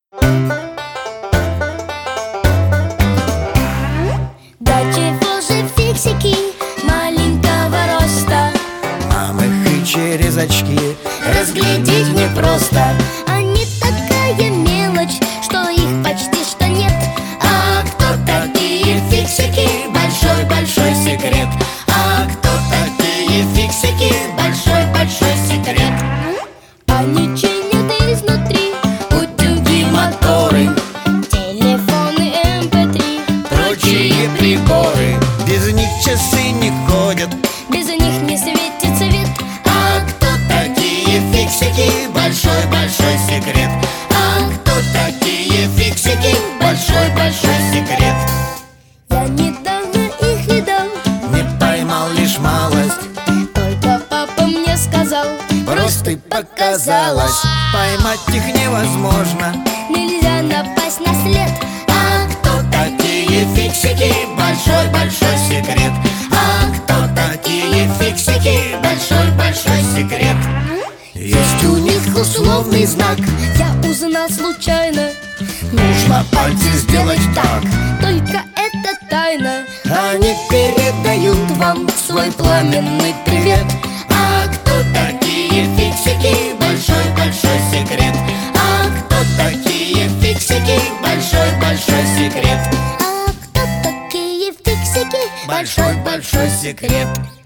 Да чего же фиксики маленького роста? Нам их и через очки разглядеть непросто. Они такая мелочь, что их почти что нет. А кто такие фиксики? Большой-большой секрет. А кто такие фиксики? Большой-большой секрет. Они чинят изнутри утюги, Моторы, телефоны, MP3. прочие приборы. Без них часы не ходят. Без них не светит свет. А кто такие фиксики? Большой-большой секрет. А кто такие фиксики? Большой-большой секрет. Я недавно их видал, Не поймал лишь малость, только папа мне сказал: просто показалось. Поймать их невозможно. нельзя напасть на след. А кто такие фиксики? Большой-большой секрет. А кто такие фиксики? Большой-большой секрет. Есть у них условный знак. Я узнал случайно, Нужно пальцы сделать так. только это тайна. Они передают вам свой пламенный привет. А кто такие фиксики? Большой-большой секрет. А кто такие фиксики? Большой-большой секрет. А кто такие фиксики? Большой-большой секрет.